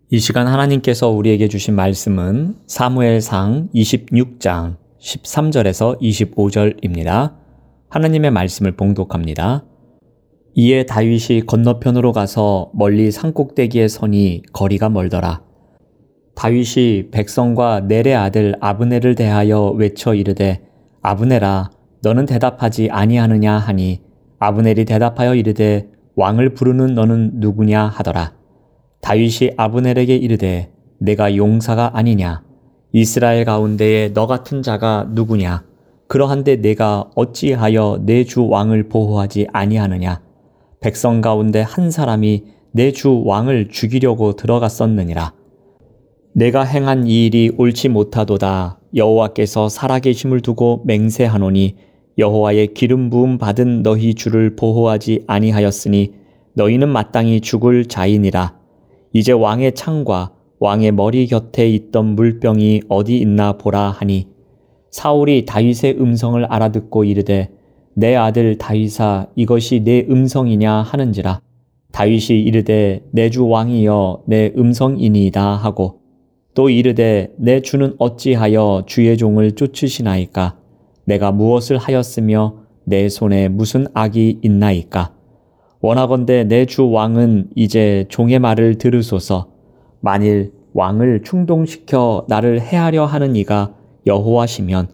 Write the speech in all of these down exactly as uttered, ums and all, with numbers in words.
이 시간 하나님께서 우리에게 주신 말씀은 사무엘상 이십육 장 십삼 절에서 이십오 절입니다. 하나님의 말씀을 봉독합니다. 이에 다윗이 건너편으로 가서 멀리 산꼭대기에 서니 거리가 멀더라. 다윗이 백성과 넬의 아들 아브넬을 대하여 외쳐 이르되 아브넬아 너는 대답하지 아니하느냐 하니 아브넬이 대답하여 이르되 왕을 부르는 너는 누구냐 하더라. 다윗이 아브넬에게 이르되 내가 용사가 아니냐? 이스라엘 가운데에 너 같은 자가 누구냐? 그러한데 내가 어찌하여 내 주 왕을 보호하지 아니하느냐? 백성 가운데 한 사람이 내 주 왕을 죽이려고 들어갔었느니라. 내가 행한 이 일이 옳지 못하도다. 여호와께서 살아계심을 두고 맹세하노니 여호와의 기름 부음 받은 너희 주를 보호하지 아니하였으니 너희는 마땅히 죽을 자이니라. 이제 왕의 창과 왕의 머리 곁에 있던 물병이 어디 있나 보라 하니 사울이 다윗의 음성을 알아듣고 이르되 내 아들 다윗아 이것이 내 음성이냐 하는지라. 다윗이 이르되 내 주 왕이여 내 음성이니이다 하고 또 이르되 내 주는 어찌하여 주의 종을 쫓으시나이까? 내가 무엇을 하였으며 내 손에 무슨 악이 있나이까? 원하건대 내 주 왕은 이제 종의 말을 들으소서. 만일 왕을 충동시켜 나를 해하려 하는 이가 여호와시면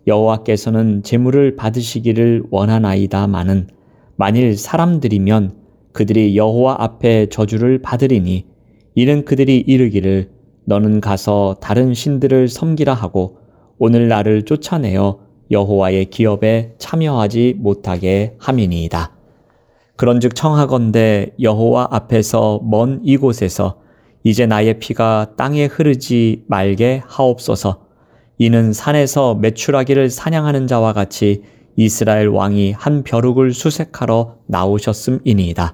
여호와께서는 제물을 받으시기를 원하나이다마는 만일 사람들이면 그들이 여호와 앞에 저주를 받으리니 이는 그들이 이르기를 너는 가서 다른 신들을 섬기라 하고 오늘 나를 쫓아내어 여호와의 기업에 참여하지 못하게 함이니이다. 그런즉 청하건대 여호와 앞에서 먼 이곳에서 이제 나의 피가 땅에 흐르지 말게 하옵소서. 이는 산에서 메추라기를 사냥하는 자와 같이 이스라엘 왕이 한 벼룩을 수색하러 나오셨음이니이다.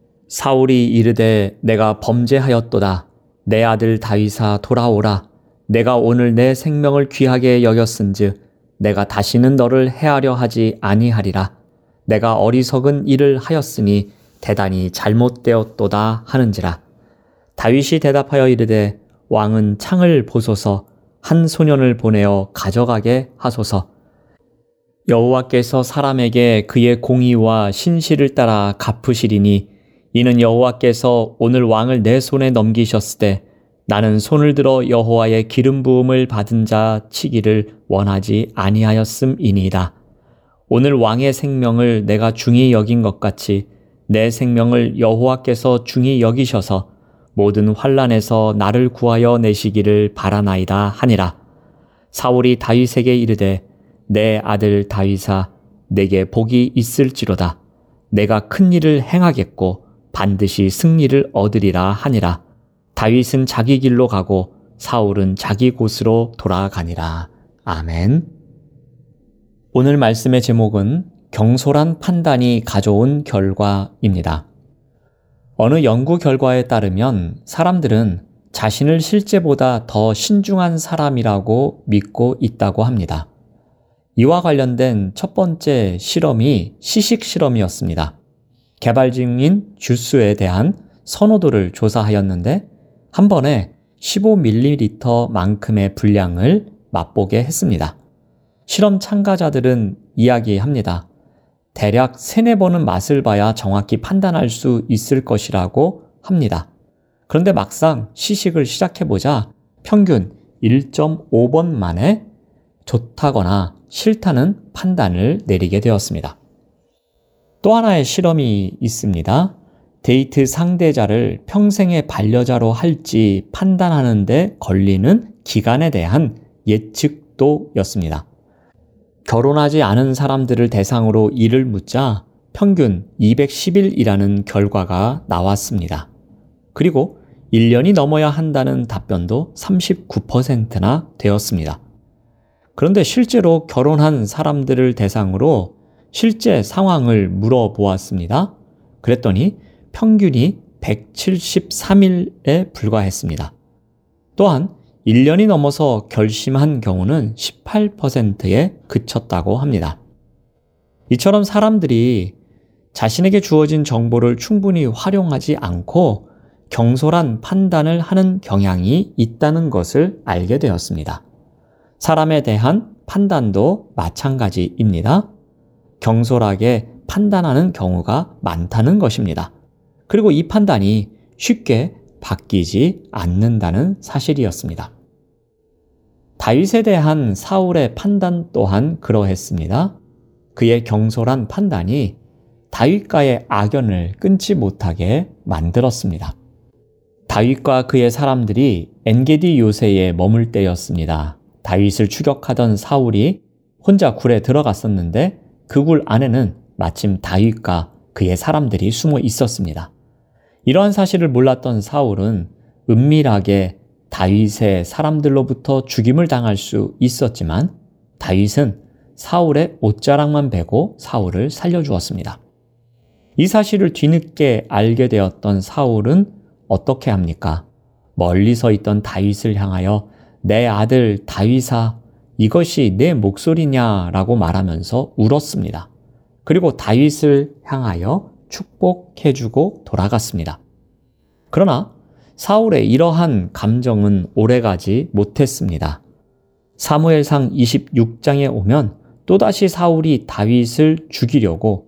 사울이 이르되 내가 범죄하였도다. 내 아들 다윗아 돌아오라. 내가 오늘 내 생명을 귀하게 여겼은즉 내가 다시는 너를 해하려 하지 아니하리라. 내가 어리석은 일을 하였으니 대단히 잘못되었도다 하는지라. 다윗이 대답하여 이르되 왕은 창을 보소서. 한 소년을 보내어 가져가게 하소서. 여호와께서 사람에게 그의 공의와 신실을 따라 갚으시리니 이는 여호와께서 오늘 왕을 내 손에 넘기셨을 때 나는 손을 들어 여호와의 기름 부음을 받은 자 치기를 원하지 아니하였음이니이다. 오늘 왕의 생명을 내가 중히 여긴 것 같이 내 생명을 여호와께서 중히 여기셔서 모든 환난에서 나를 구하여 내시기를 바라나이다 하니라. 사울이 다윗에게 이르되 내 아들 다윗아 내게 복이 있을지로다. 내가 큰 일을 행하겠고 반드시 승리를 얻으리라 하니라. 다윗은 자기 길로 가고 사울은 자기 곳으로 돌아가니라. 아멘. 오늘 말씀의 제목은 경솔한 판단이 가져온 결과입니다. 어느 연구 결과에 따르면 사람들은 자신을 실제보다 더 신중한 사람이라고 믿고 있다고 합니다. 이와 관련된 첫 번째 실험이 시식 실험이었습니다. 개발 중인 주스에 대한 선호도를 조사하였는데 한 번에 십오 밀리리터만큼의 분량을 맛보게 했습니다. 실험 참가자들은 이야기합니다. 대략 세네 번은 맛을 봐야 정확히 판단할 수 있을 것이라고 합니다. 그런데 막상 시식을 시작해보자 평균 일 점 오 번 만에 좋다거나 싫다는 판단을 내리게 되었습니다. 또 하나의 실험이 있습니다. 데이트 상대자를 평생의 반려자로 할지 판단하는 데 걸리는 기간에 대한 예측도였습니다. 결혼하지 않은 사람들을 대상으로 이를 묻자 평균 이백십 일이라는 결과가 나왔습니다. 그리고 일 년이 넘어야 한다는 답변도 삼십구 퍼센트나 되었습니다. 그런데 실제로 결혼한 사람들을 대상으로 실제 상황을 물어보았습니다. 그랬더니 평균이 백칠십삼 일에 불과했습니다. 또한 일 년이 넘어서 결심한 경우는 십팔 퍼센트에 그쳤다고 합니다. 이처럼 사람들이 자신에게 주어진 정보를 충분히 활용하지 않고 경솔한 판단을 하는 경향이 있다는 것을 알게 되었습니다. 사람에 대한 판단도 마찬가지입니다. 경솔하게 판단하는 경우가 많다는 것입니다. 그리고 이 판단이 쉽게 바뀌지 않는다는 사실이었습니다. 다윗에 대한 사울의 판단 또한 그러했습니다. 그의 경솔한 판단이 다윗과의 악연을 끊지 못하게 만들었습니다. 다윗과 그의 사람들이 엔게디 요새에 머물 때였습니다. 다윗을 추격하던 사울이 혼자 굴에 들어갔었는데 그 굴 안에는 마침 다윗과 그의 사람들이 숨어 있었습니다. 이러한 사실을 몰랐던 사울은 은밀하게 다윗의 사람들로부터 죽임을 당할 수 있었지만 다윗은 사울의 옷자락만 베고 사울을 살려주었습니다. 이 사실을 뒤늦게 알게 되었던 사울은 어떻게 합니까? 멀리 서 있던 다윗을 향하여 내 아들 다윗아, 이것이 내 목소리냐라고 말하면서 울었습니다. 그리고 다윗을 향하여 축복해주고 돌아갔습니다. 그러나 사울의 이러한 감정은 오래가지 못했습니다. 사무엘상 이십육 장에 오면 또다시 사울이 다윗을 죽이려고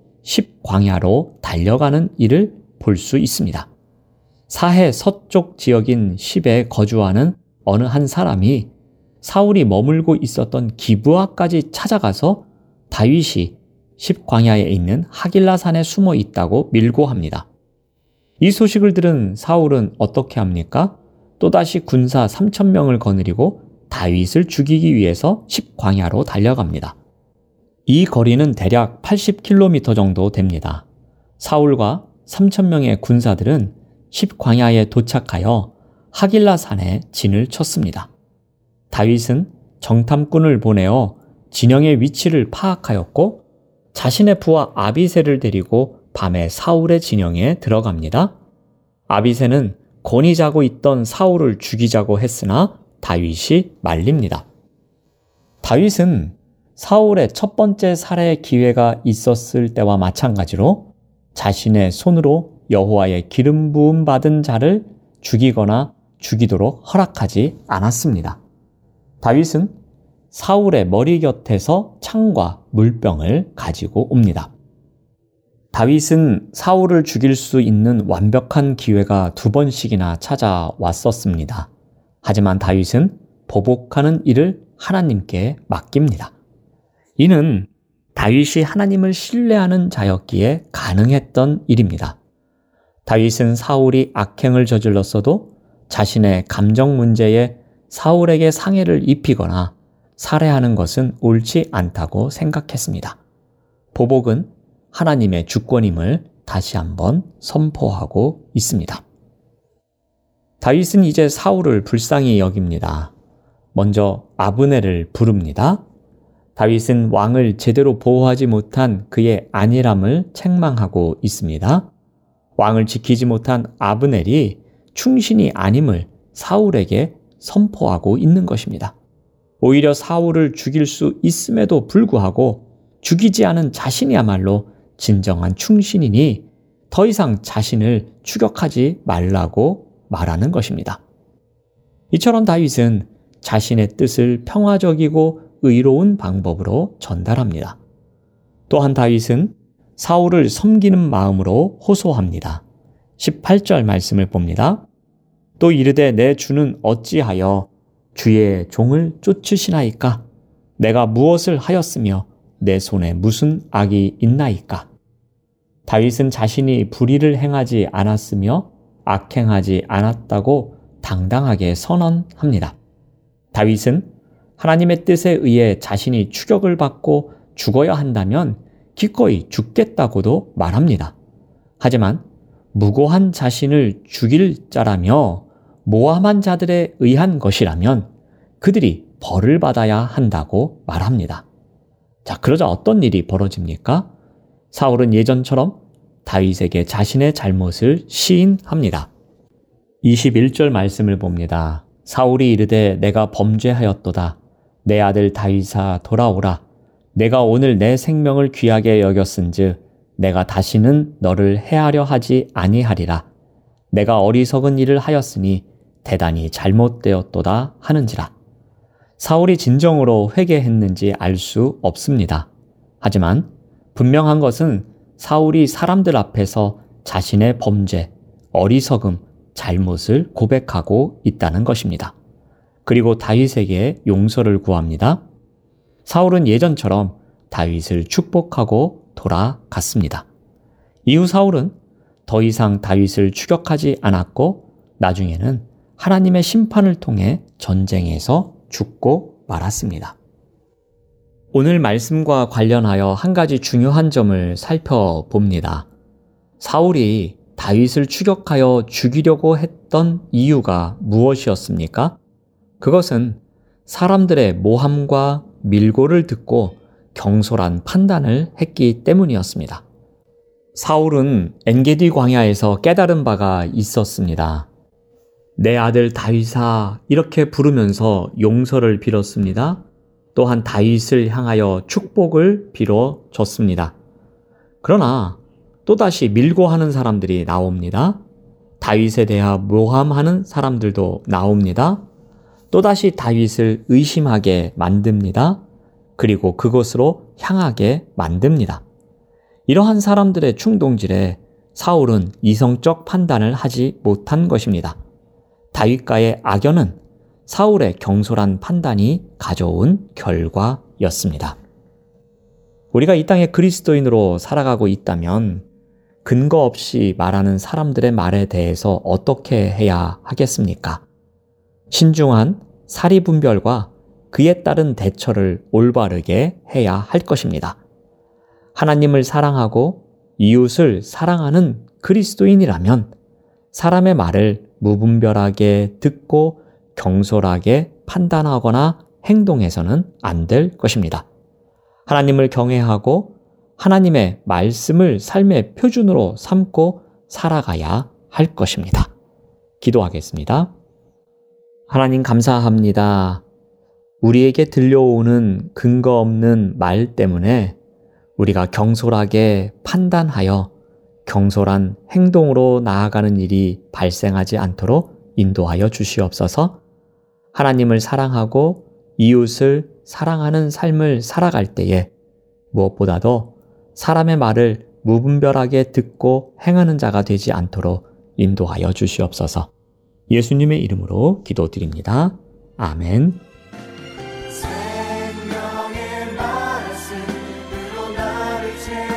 십광야로 달려가는 일을 볼 수 있습니다. 사해 서쪽 지역인 십에 거주하는 어느 한 사람이 사울이 머물고 있었던 기브아까지 찾아가서 다윗이 십광야에 있는 하길라산에 숨어 있다고 밀고합니다. 이 소식을 들은 사울은 어떻게 합니까? 또다시 군사 삼천 명을 거느리고 다윗을 죽이기 위해서 십광야로 달려갑니다. 이 거리는 대략 팔십 킬로미터 정도 됩니다. 사울과 삼천 명의 군사들은 십광야에 도착하여 하길라산에 진을 쳤습니다. 다윗은 정탐꾼을 보내어 진영의 위치를 파악하였고 자신의 부하 아비새를 데리고 밤에 사울의 진영에 들어갑니다. 아비새는 곤히 자고 있던 사울을 죽이자고 했으나 다윗이 말립니다. 다윗은 사울의 첫 번째 살해 기회가 있었을 때와 마찬가지로 자신의 손으로 여호와의 기름 부음 받은 자를 죽이거나 죽이도록 허락하지 않았습니다. 다윗은 사울의 머리 곁에서 창과 물병을 가지고 옵니다. 다윗은 사울을 죽일 수 있는 완벽한 기회가 두 번씩이나 찾아왔었습니다. 하지만 다윗은 보복하는 일을 하나님께 맡깁니다. 이는 다윗이 하나님을 신뢰하는 자였기에 가능했던 일입니다. 다윗은 사울이 악행을 저질렀어도 자신의 감정 문제에 사울에게 상해를 입히거나 살해하는 것은 옳지 않다고 생각했습니다. 보복은 하나님의 주권임을 다시 한번 선포하고 있습니다. 다윗은 이제 사울을 불쌍히 여깁니다. 먼저 아브넬을 부릅니다. 다윗은 왕을 제대로 보호하지 못한 그의 안일함을 책망하고 있습니다. 왕을 지키지 못한 아브넬이 충신이 아님을 사울에게 선포하고 있는 것입니다. 오히려 사울을 죽일 수 있음에도 불구하고 죽이지 않은 자신이야말로 진정한 충신이니 더 이상 자신을 추격하지 말라고 말하는 것입니다. 이처럼 다윗은 자신의 뜻을 평화적이고 의로운 방법으로 전달합니다. 또한 다윗은 사울을 섬기는 마음으로 호소합니다. 십팔 절 말씀을 봅니다. 또 이르되 내 주는 어찌하여 주의 종을 쫓으시나이까? 내가 무엇을 하였으며 내 손에 무슨 악이 있나이까? 다윗은 자신이 불의를 행하지 않았으며 악행하지 않았다고 당당하게 선언합니다. 다윗은 하나님의 뜻에 의해 자신이 추격을 받고 죽어야 한다면 기꺼이 죽겠다고도 말합니다. 하지만 무고한 자신을 죽일 자라며 모함한 자들에 의한 것이라면 그들이 벌을 받아야 한다고 말합니다. 자, 그러자 어떤 일이 벌어집니까? 사울은 예전처럼 다윗에게 자신의 잘못을 시인합니다. 이십일 절 말씀을 봅니다. 사울이 이르되 내가 범죄하였도다. 내 아들 다윗아 돌아오라. 내가 오늘 내 생명을 귀하게 여겼은즉 내가 다시는 너를 해하려 하지 아니하리라. 내가 어리석은 일을 하였으니 대단히 잘못되었도다 하는지라. 사울이 진정으로 회개했는지 알 수 없습니다. 하지만 분명한 것은 사울이 사람들 앞에서 자신의 범죄, 어리석음, 잘못을 고백하고 있다는 것입니다. 그리고 다윗에게 용서를 구합니다. 사울은 예전처럼 다윗을 축복하고 돌아갔습니다. 이후 사울은 더 이상 다윗을 추격하지 않았고 나중에는 하나님의 심판을 통해 전쟁에서 죽고 말았습니다. 오늘 말씀과 관련하여 한 가지 중요한 점을 살펴봅니다. 사울이 다윗을 추격하여 죽이려고 했던 이유가 무엇이었습니까? 그것은 사람들의 모함과 밀고를 듣고 경솔한 판단을 했기 때문이었습니다. 사울은 엔게디 광야에서 깨달은 바가 있었습니다. 내 아들 다윗아 이렇게 부르면서 용서를 빌었습니다. 또한 다윗을 향하여 축복을 빌어줬습니다. 그러나 또다시 밀고 하는 사람들이 나옵니다. 다윗에 대하 모함하는 사람들도 나옵니다. 또다시 다윗을 의심하게 만듭니다. 그리고 그것으로 향하게 만듭니다. 이러한 사람들의 충동질에 사울은 이성적 판단을 하지 못한 것입니다. 다윗과의 악연은 사울의 경솔한 판단이 가져온 결과였습니다. 우리가 이 땅에 그리스도인으로 살아가고 있다면 근거 없이 말하는 사람들의 말에 대해서 어떻게 해야 하겠습니까? 신중한 사리분별과 그에 따른 대처를 올바르게 해야 할 것입니다. 하나님을 사랑하고 이웃을 사랑하는 그리스도인이라면 사람의 말을 무분별하게 듣고 경솔하게 판단하거나 행동해서는 안 될 것입니다. 하나님을 경외하고 하나님의 말씀을 삶의 표준으로 삼고 살아가야 할 것입니다. 기도하겠습니다. 하나님 감사합니다. 우리에게 들려오는 근거 없는 말 때문에 우리가 경솔하게 판단하여 경솔한 행동으로 나아가는 일이 발생하지 않도록 인도하여 주시옵소서. 하나님을 사랑하고 이웃을 사랑하는 삶을 살아갈 때에 무엇보다도 사람의 말을 무분별하게 듣고 행하는 자가 되지 않도록 인도하여 주시옵소서. 예수님의 이름으로 기도드립니다. 아멘. 생명의 말씀으로 나를 채워